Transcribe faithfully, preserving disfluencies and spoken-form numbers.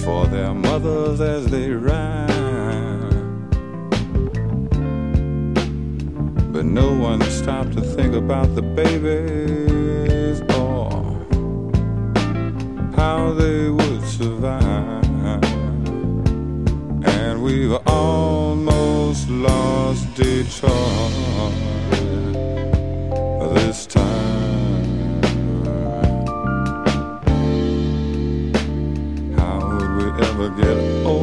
for their mothers as they ride. But no one stopped to think about the babies or how they would survive. And we've almost lost Detroit this time. How would we ever get over